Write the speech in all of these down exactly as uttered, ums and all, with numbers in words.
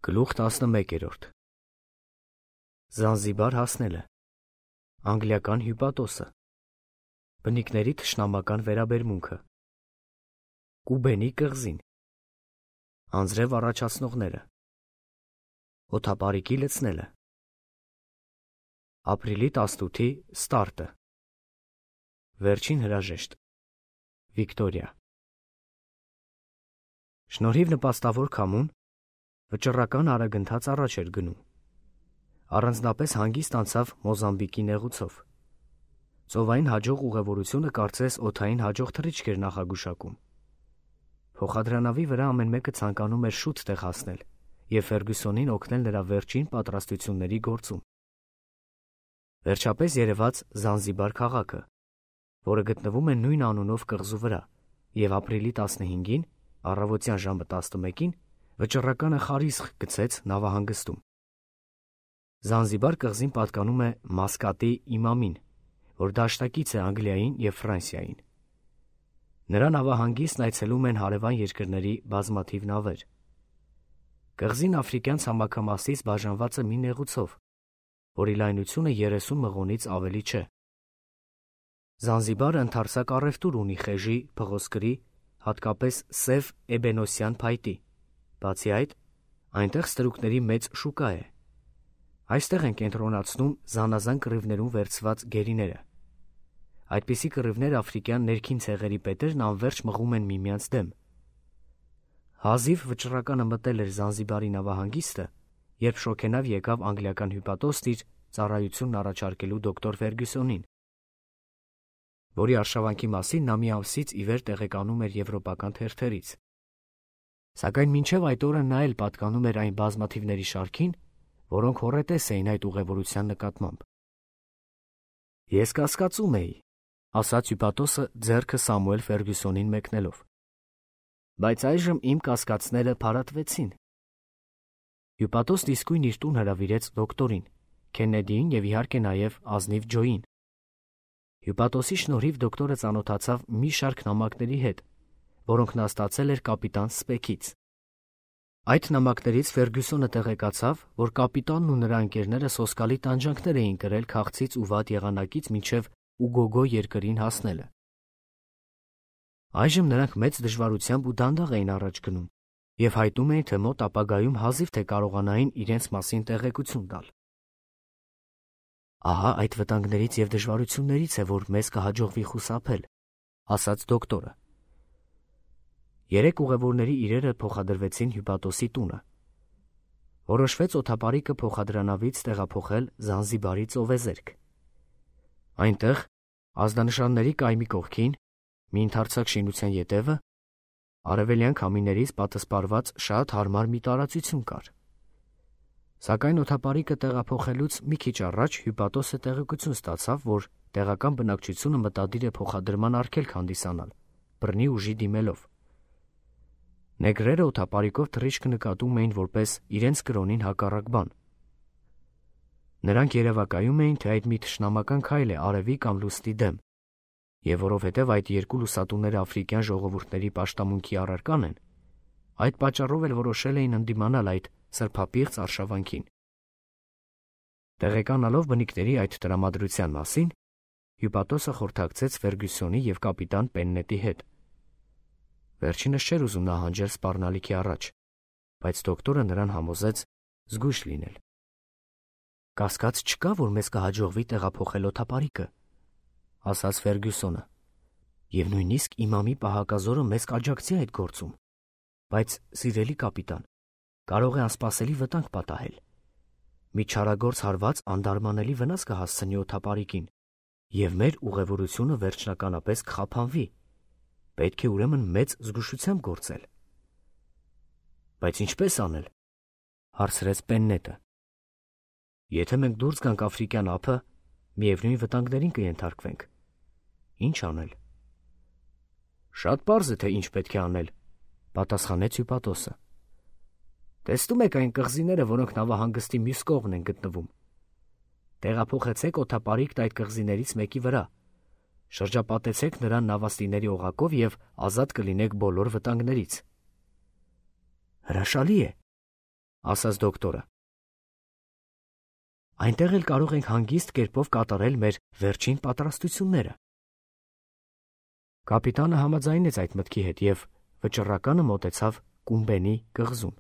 Գլուխ տասնմեկերորդ Զանզիբար հասնելը Անգլիական հյուպատոսը Բնիկների թշնամական վերաբերմունքը Կուբենի կղզին Անձրև առաջացնողները Օդապարիկի լցնելը Ապրիլի տասնութի ստարտը Վերջին հրաժեշտ Վիկտորիա Շնորհիվ նպաստավոր քամուն վճռական արագընթաց առաջ էր գնում։ Առանձնապես հանգիստ անցավ Մոզամբիկի նեղուցով։ Ծովային հաջող ուղևորությունը կարծես օդային հաջող թռիչք էր նախագուշակում։ Փոխադրանավի վրա ամեն մեկը ցանկանում էր շուտ տեղ հասնել և Ֆերգյուսոնին օգնել նրա վերջին պատրաստությունների գործում։ Վերջապես երևաց Զանզիբար քաղաքը, որը գտնվում է նույն անունով կղզու վրա, և ապրիլի տասնհինգին, առավոտյան ժամը տասնմեկին, վճռականը խարիսխ գցեց նավահանգստում։ Զանզիբար կղզին պատկանում է Մասկատի իմամին, որ դաշնակից է Անգլիային և Ֆրանսիային։ Նրա նավահանգիստն այցելում են հարևան երկրների բազմաթիվ նավեր։ Կղզին աֆրիկյան ցամաքամասից բաժանված է մի նեղուցով, որի լայնությունը երեսուն մղոնից ավելի չէ։ Զանզիբարը ընդարձակ առևտուր ունի խեժի, փղոսկրի, հատկապես սև էբենոսյան փայտի։ Բացի այդ, այնտեղ ստրուկների մեծ շուկա է։ Այստեղ են կենտրոնացնում զանազան կռիվներում վերցված գերիները։ Այդպիսի կռիվներ աֆրիկյան ներքին ցեղերի պետերն անվերջ մղում են միմյանց դեմ։ Հազիվ վճռականը մտել էր Զանզիբարի նավահանգիստը, երբ շոգենավ եկավ անգլիական հյուպատոսն իր ծառայությունն առաջարկելու դոկտոր Ֆերգյուսոնին, որի արշավանքի մասին նա մի ամսից ի վեր տեղեկանում էր եվրոպական թերթերից։ Սակայն մինչև այդ օրը նա էլ պատկանում էր այն բազմաթիվների շարքին, որոնք հոռետես էին այդ ուղևորության նկատմամբ։ «Ես կասկածում էի», ասաց հյուպատոսը ձեռքը Սամուել Ֆերգյուսոնին մեկնելով, «բայց այժմ իմ կասկածները փարատվեցին»։ Հյուպատոսն իսկույն իր տուն հրավիրեց դոկտորին, Քեննեդիին և իհարկե նաև ազնիվ Ջոյին։ Հյուպատոսի շնորհիվ դոկտորը ծանոթացավ մի շարք նամակների հետ, որոնք նա ստացել էր կապիտան Սպեքից։ Այդ նամակներից Ֆերգյուսոնը տեղեկացավ, որ կապիտանն ու նրա ընկերները սոսկալի տանջանքներ էին կրել քաղցից ու վատ եղանակից մինչև Ուգոգո երկրին հասնելը։ Այժմ նրանք մեծ դժվարությամբ ու դանդաղ էին առաջ գնում և հայտնում էին, թե մոտ ապագայում հազիվ թե կարողանային իրենց մասին տեղեկություն տալ։ «Ահա այդ վտանգներից և դժվարություններից է, որ մեզ կհաջողվի խուսափել», ասաց դոկտորը։ Երեք ուղևորների իրերը փոխադրվեցին հյուպատոսի տունը։ Որոշվեց օդապարիկը փոխադրանավից տեղափոխել Զանզիբարի ծովեզերք։ Այնտեղ, ազդանշանների կայմի կողքին, մի ընդարձակ շինության ետևը, արևելյան քամիներից պատսպարված շատ հարմար մի տարածություն կար։ Սակայն օդապարիկը տեղափոխելուց մի քիչ առաջ հյուպատոսը տեղեկություն ստացավ, որ տեղական բնակչությունը մտադիր է փոխադրման արգելք հանդիսանալ, բռնի ուժի դիմելով։ Նեգրերը օդապարիկով թռիչքը նկատում էին որպես իրենց կրոնին հակառակ բան։ Նրանք երևակայում էին, թե այդ մի թշնամական քայլ է արևի կամ լուսնի դեմ, և որովհետև այդ երկու լուսատուները աֆրիկյան ժողովուրդների պաշտամունքի առարկան են, այդ պատճառով էլ որոշել էին ընդդիմանալ այդ սրբապիղծ արշավանքին։ Տեղեկանալով բնիկների այդ տրամադրության մասին, հյուպատոսը խորհրդակցեց Ֆերգյուսոնի և կապիտան Պեննետի հետ։ Վերջինս չէր ուզում նահանջել սպառնալիքի առաջ, բայց դոկտորը նրան համոզեց զգույշ լինել։ «Կասկած չկա, որ մեզ կհաջողվի տեղափոխել օդապարիկը», ասաց Ֆերգյուսոնը, «և նույնիսկ իմամի պահակազորը մեզ կաջակցի այդ գործում, բայց, սիրելի կապիտան, կարող է անսպասելի վտանգ պատահել։ Մի չարագործ հարված անդարմանելի վնաս կհասցնի օդապարիկին, և մեր ուղևորությունը վերջնականապես կխափանվի։ Պետք է ուրեմն մեծ զգուշությամբ գործել»։ «Բայց ինչպե՞ս անել», հարցրեց Պեննետը։ «Եթե մենք դուրս գանք աֆրիկյան ափը, միևնույն վտանգներին կենթարկվենք։ Ինչ անել»։ «Շատ պարզ է, թե ինչ պետք է անել», պատասխանեց հյուպատոսը։ «Տեսնում եք այն կղզիները, որոնք նավահանգստի մյուս կողմն են գտնվում։ Տեղափոխեցեք օդապարիկն այդ կղզիներից մեկի վրա, շրջապատեցեք նրան նավաստիների օղակով և ազատ կլինեք բոլոր վտանգներից»։ «Հրաշալի է», ասաց դոկտորը։ Այնտեղ էլ կարող ենք հանգիստ կերպով կատարել մեր վերջին պատրաստությունները։ Կապիտանը համաձայնեց այդ մտքի հետ և վճռականը մոտեցավ Կումբենի կղզուն։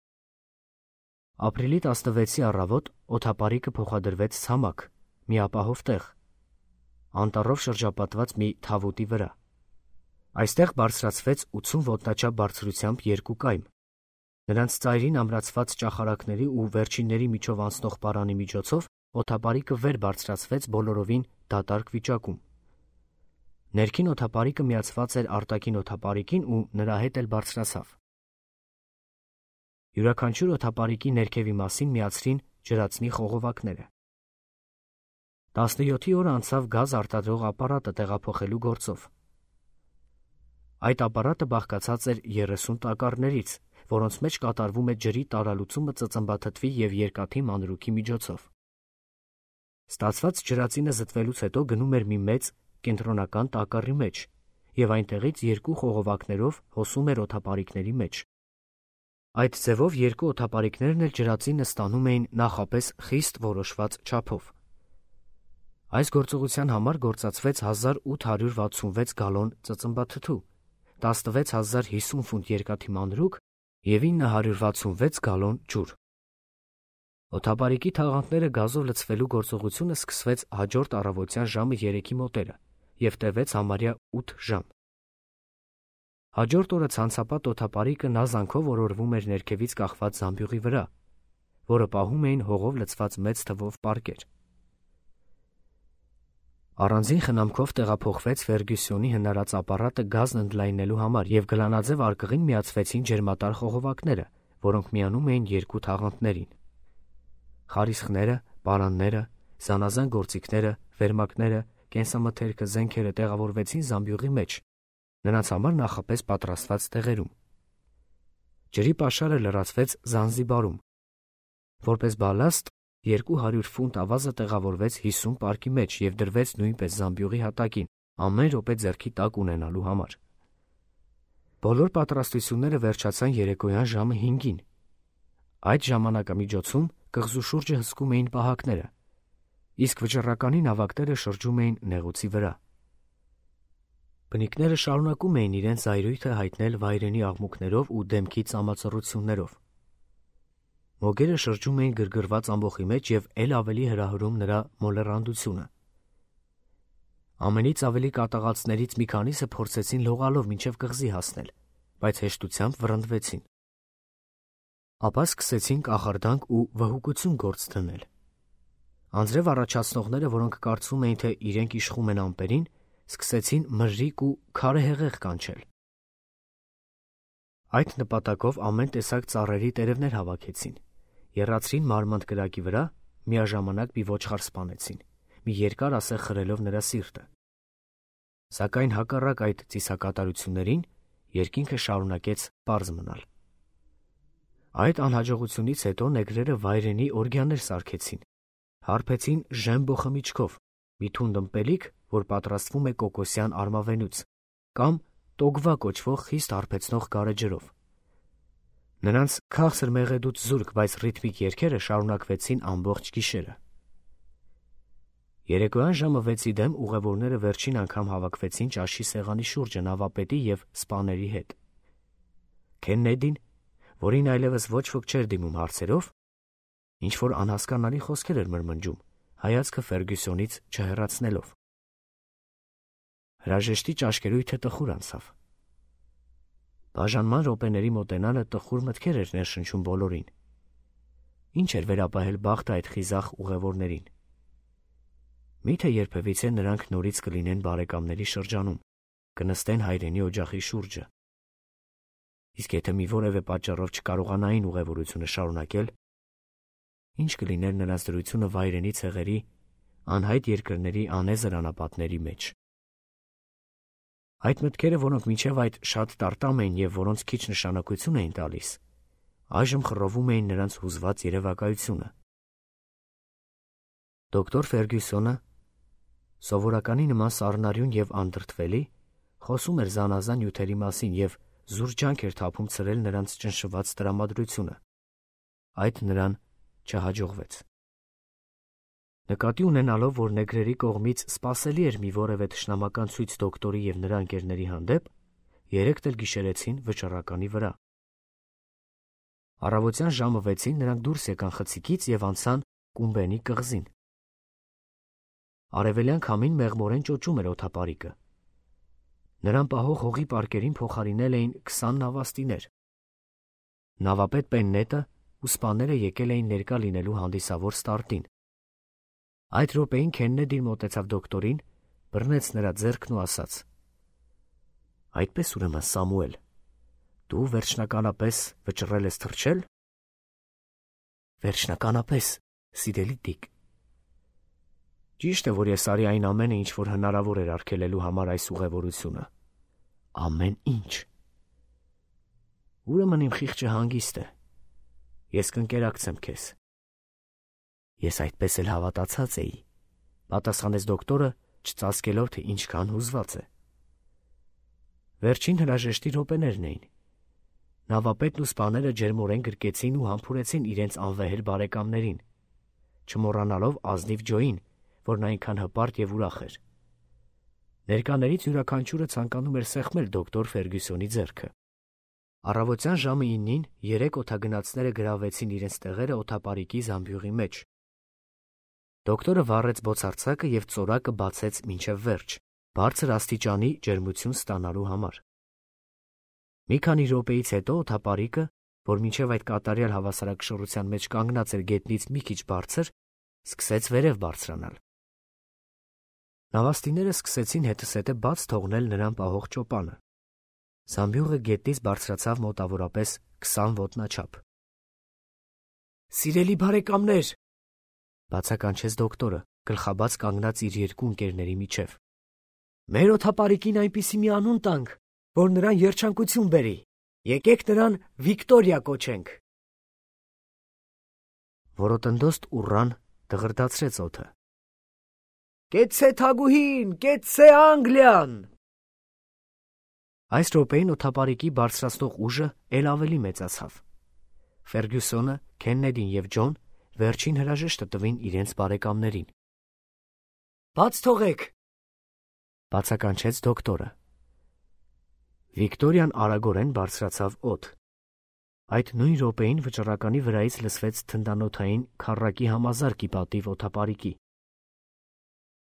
Ապրիլի տասնվեցի առավոտ օդապարիկը փոխադրվեց ցամաք, մի ապահով տեղ, անտառով շրջապատված մի թավուտի վրա։ Այստեղ բարձրացվեց ութսուն ոտնաչափ բարձրությամբ երկու կայմ։ Նրանց ծայրին ամրացված ճախարակների ու վերջինների միջով անցնող պարանի միջոցով օդապարիկը վեր բարձրացվեց բոլորովին դատարկ վիճակում։ Ներքին օդապարիկը միացված էր արտաքին օդապարիկին ու նրա հետ էլ բարձրացավ։ Յուրաքանչյուր օդապարիկի ներքևի մասին միացրին ջրածնի խողովակները։ տասնյոթի օր անցավ գազ արտադրող ապարատը տեղափոխելու գործով։ Այդ ապարատը բաղկացած էր երեսուն տակառներից, որոնց մեջ կատարվում է ջրի տարալուծումը ծծմբաթթվի և երկաթի մանրուքի միջոցով։ Ստացված ջրածինը զտվելուց հետո գնում էր մի մեծ կենտրոնական տակառի մեջ և այնտեղից երկու խողովակներով հոսում էր օդապարիկների մեջ։ Այդ ձևով երկու օդապարիկներն էլ ջրածինը ստանում էին նախապես խիստ որոշված չափով։ Այս գործողության համար գործածվեց հազար ութ հարյուր վաթսունվեց գալոն ծծմբաթթու, տասնվեց հազար հիսուն ֆունտ երկաթի մանրուք և ինը հարյուր վաթսունվեց գալոն ջուր։ Օդապարիկի թաղանթները գազով լցվելու գործողությունը սկսվեց հաջորդ առավոտյան ժամը երեքի մոտերը և տևեց համարյա ութ ժամ։ Հաջորդ օրը ցանցապատ օդապարիկը նազանքով օրորվում էր ներքևից կախված զամբյուղի վրա, որը պահում էին հողով լցված մեծ թվով պարկեր։ Առանձին խնամքով տեղափոխվեց Ֆերգյուսոնի հնարած ապարատը գազն ընդլայնելու համար և գլանաձև արկղին միացվեցին ջերմատար խողովակները, որոնք միանում էին երկու թաղանթներին։ Խարիսխները, պարանները, զանազան գործիքները, վերմակները, կենսամթերքը, զենքերը տեղավորվեցին զամբյուղի մեջ, նրանց համար նախապես պատրաստված տեղերում։ Ջրի պաշարը լրացվեց Զանզիբարում։ Որպես բալաստ երկու հարյուր ֆունտ ավազը տեղավորվեց հիսուն պարկի մեջ և դրվեց նույնպես զամբյուղի հատակին, ամեն րոպե ձեռքի տակ ունենալու համար։ Բոլոր պատրաստությունները վերջացան երեկոյան ժամը հինգին։ Այդ ժամանակամիջոցում կղզու շուրջը հսկում էին պահակները, իսկ վճռականի նավակները շրջում էին նեղուցի վրա։ Բնիկները շարունակում էին իրենց զայրույթը հայտնել վայրենի աղմուկներով ու դեմքի ծամածռություններով։ Մոգերը շրջում էին գրգռված ամբոխի մեջ և էլ ավելի հրահրում նրա մոլեռանդությունը։ Ամենից ավելի կատաղածներից մի քանիսը փորձեցին լողալով մինչև կղզի հասնել, բայց հեշտությամբ վռնդվեցին։ Ապա սկսեցին կախարդանք ու վհուկություն գործ դնել։ Անձրև առաջացնողները, որոնք կարծում էին, թե իրենք իշխում են ամպերին, սկսեցին մրրիկ ու քարե հեղեղ կանչել։ Այդ նպատակով ամեն տեսակ ծառերի տերևներ հավաքեցին, եռացրին մարմանդ կրակի վրա, միաժամանակ մի ոչխար սպանեցին, մի երկար ասեղ խրելով նրա սիրտը։ Սակայն հակառակ այդ ծիսակատարություններին երկինքը շարունակեց պարզ մնալ։ Այդ անհաջողությունից հետո նեգրերը վայրենի օրգյաներ սարքեցին, հարբեցին ժեմբո խմիչքով, մի թունդ ըմպելիք, որ պատրաստվում է կոկոսյան արմավենուց, կամ տոգվա կոչվող խիստ հարբեցնող գարեջրով։ Նրանց քաղցր մեղեդուց զուրկ, բայց ռիթմիկ երգերը շարունակվեցին ամբողջ գիշերը։ Երեկոյան ժամը վեցի դեմ ուղևորները վերջին անգամ հավաքվեցին ճաշի սեղանի շուրջը նավապետի և սպաների հետ։ Քեննեդին, որին այլևս ոչ ոք չէր դիմում հարցերով, ինչ-որ անհասկանալի խոսքեր էր մրմնջում, հայացքը Ֆերգյուսոնից չհեռացնելով։ Հրաժեշտի ճաշկերույթը տխուր անցավ։ Բաժանման րոպեների մոտենալը տխուր մտքեր էր ներշնչում բոլորին։ Ինչ էր վերապահել բախտը այդ խիզախ ուղևորներին։ Միթե երբևիցե նրանք նորից կլինեն բարեկամների շրջանում, կնստեն հայրենի օջախի շուրջը։ Իսկ եթե մի որևէ պատճառով չկարողանային ուղևորությունը շարունակել, ինչ կլիներ նրանց դրությունը վայրենի ցեղերի, անհայտ երկրների անեզր անապատների մեջ։ Այդ մտքերը, որոնք մինչև այդ շատ տարտամ էին և որոնց քիչ նշանակություն էին տալիս, այժմ խռովում էին նրանց հուզված երևակայությունը։ Դոկտոր Ֆերգյուսոնը, սովորականի նման սառնարյուն և անդրդվելի, խոսում էր զանազան նյութերի մասին և զուր ջանք էր թափում ցրել նրանց ճնշված տրամադրությունը։ այդ նրան չհաջողվեց։ Նկատի ունենալով, որ նեգրերի կողմից սպասելի էր մի որևէ թշնամական ցույց դոկտորի և նրա ընկերների հանդեպ, երեքդ էլ գիշերեցին վճռականի վրա։ Առավոտյան ժամը վեցին նրանք դուրս եկան խցիկից և անցան Կումբենի կղզին։ Արևելյան քամին մեղմորեն ճոճում էր օդապարիկը։ Նրան պահող հողի պարկերին փոխարինել էին քսան նավաստիներ։ Նավապետ Պեննետը ու սպաները եկել էին ներկա լինելու հանդիսավոր ստարտին։ Այդ րոպեին Քեննեդին մոտեցավ դոկտորին, բռնեց նրա ձեռքն ու ասաց. «Այդպես ուրեմն, Սամուել, դու վերջնականապես վճռել ես թռչել»։ «Վերջնականապես, սիրելի Դիկ»։ Ճիշտ է, որ ես արի այն ամենը, ինչ որ հնարավոր էր արգելելու համար այս ուղևորությունը։ Ամեն ինչ։ Ուրեմն իմ խիղճը հանգիստ է։ Ես կընկերակցեմ քեզ։ Ես այդպես էլ հավատացած էի, պատասխանեց դոկտորը, չծածկելով, թե ինչքան հուզված է։ Վերջին հրաժեշտի րոպեներն էին։ Նավապետն ու սպաները ջերմորեն գրկեցին ու համբուրեցին իրենց անվեհեր բարեկամներին, չմոռանալով ազնիվ Ջոյին, որն այնքան հպարտ և ուրախ էր։ Ներկաներից յուրաքանչյուրը ցանկանում էր սեղմել դոկտոր Ֆերգյուսոնի ձեռքը։ Առավոտյան ժամը իննին երեք օդագնացները գրավեցին իրենց տեղերը օդապարիկի զամբյուղի մեջ։ Դոկտորը վառեց բոցարձակը և ծորակը բացեց մինչև վերջ, բարձր աստիճանի ջերմություն ստանալու համար։ Մի քանի րոպեից հետո օդապարիկը, որ մինչև այդ կատարյալ հավասարակշռության մեջ կանգնած էր գետնից մի քիչ բարձր, սկսեց վերև բարձրանալ։ Նավաստիները սկսեցին հետզհետե բաց թողնել նրան պահող ճոպանը։ Զամբյուղը գետնից բարձրացավ մոտավորապես քսան ոտնաչափ։ «Սիրելի բարեկամներ», բացականչեց դոկտորը, գլխաբաց կանգնած իր երկու ընկերների միջև, «մեր օդապարիկին այնպիսի մի անուն տանք, որ նրան երջանկություն բերի։ Եկեք նրան Վիկտորիա կոչենք»։ Որոտննդոստ ուռան դղրդացրեց օդը։ «Կեցցե թագուհին, կեցցե Անգլիան»։ Այս րոպեին օդապարիկի բարձրացնող ուժը էլ ավելի մեծացավ։ Ֆերգյուսոնը, Քեննեդին և Ջոն վերջին հրաժեշտը տվին իրենց բարեկամներին։ «Բաց թողեք», բացականչեց դոկտորը։ Վիկտորիան արագորեն բարձրացավ օդ։ Այդ նույն րոպեին վճռականի վրայից լսվեց թնդանոթային քառակի համազար կիպատիվ օդապարիկի։